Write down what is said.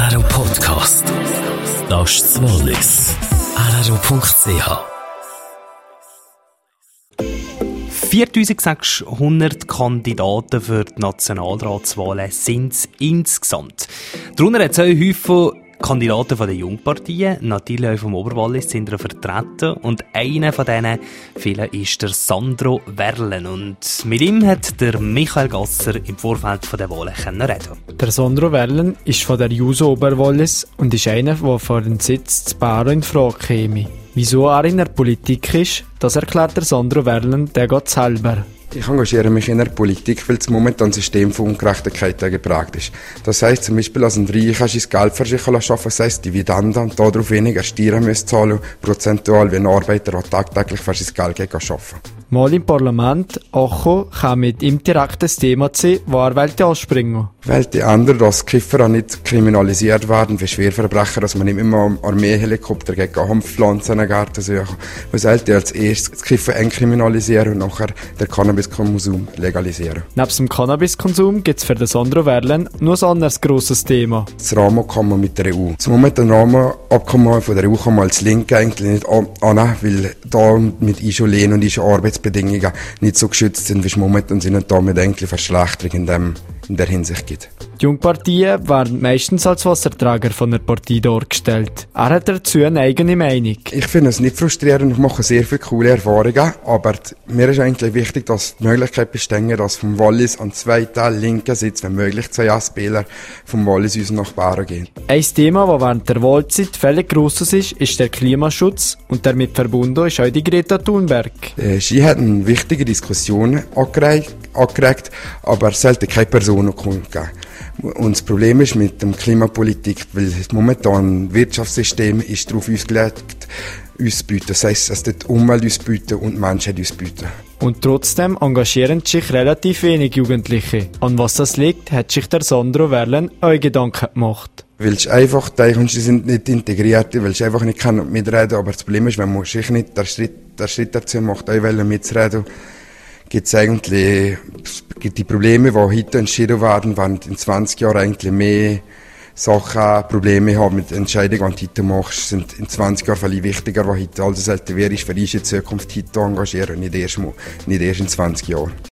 RRO Podcast. Das ist das Wallis. RRO.ch 4600 Kandidaten für die Nationalratswahlen sind es insgesamt. Darunter hat es auch Haufen Kandidaten von den Jungparteien, natürlich auch vom Oberwallis sind vertreten. Und einer von diesen vielen ist der Sandro Werlen. Und mit ihm hat der Michael Gasser im Vorfeld der Wahlen reden. Der Sandro Werlen ist von der JUSO Oberwallis und ist einer, der für den Sitz zu Baro in Frage käme. Wieso er in der Politik ist, das erklärt der Sandro Werlen, der geht selber. Ich engagiere mich in der Politik, weil das momentan System von Ungerechtigkeit geprägt ist. Das heisst zum Beispiel, als ein Reich kannst du das Geld für sich schaffen, das heisst Dividenden, und darauf weniger Steuern müssen zahlen, prozentual wie ein Arbeiter, der tagtäglich für sein Geld arbeiten. Mal im Parlament, Acho, kann mit ihm direkt das Thema sein, wo er wollte anspringen. Weil die anderen, dass Kiffer nicht kriminalisiert werden, wie Schwerverbrecher, dass man nicht immer Armeehelikopter gegen Hanfpflanzen in den Garten suchen. Man sollte als erstes das Kiffen entkriminalisieren und nachher den Cannabiskonsum legalisieren. Neben dem Cannabiskonsum gibt es für den Sandro Werlen nur ein anderes grosses Thema. Das Rahmenabkommen mit der EU. Zum Moment ein Rahmenabkommen von der EU kann man als Linke eigentlich nicht annehmen, weil da mit Isolien und Arbeitsbedingungen nicht so geschützt sind, wie es momentan sind und damit eigentlich Verschlechterung in der Hinsicht gibt. Die Jungparteien werden meistens als Wasserträger von der Partei dargestellt. Er hat dazu eine eigene Meinung. Ich finde es nicht frustrierend, ich mache sehr viele coole Erfahrungen, aber mir ist eigentlich wichtig, dass die Möglichkeit besteht, dass vom Wallis an zwei Teil linken Sitz, wenn möglich, zwei Spieler vom Wallis uns nach Baro gehen. Ein Thema, das während der Wahlzeit völlig grosses ist der Klimaschutz und damit verbunden ist auch die Greta Thunberg. Sie hat eine wichtige Diskussion angeregt, aber es sollte keine Personen geben. Und das Problem ist mit der Klimapolitik, weil momentan das Wirtschaftssystem ist darauf ausgelegt, uns zu bieten. Das heisst, es tut die Umwelt uns bieten und die Menschen uns bieten. Und trotzdem engagieren sich relativ wenig Jugendliche. An was das liegt, hat sich der Sandro Werlen auch Gedanken gemacht. Weil es einfach, die sind nicht integriert, weil sie einfach nicht mitreden. Aber das Problem ist, wenn man sich nicht den Schritt dazu macht, auch mitzureden, gibt es eigentlich die Probleme, die heute entschieden werden, wenn in 20 Jahren eigentlich mehr Sachen, Probleme haben mit Entscheidungen, die du heute machst, sind in 20 Jahren viel wichtiger, was heute alles älter wäre, ist für uns in Zukunft heute engagieren, nicht erst in 20 Jahren.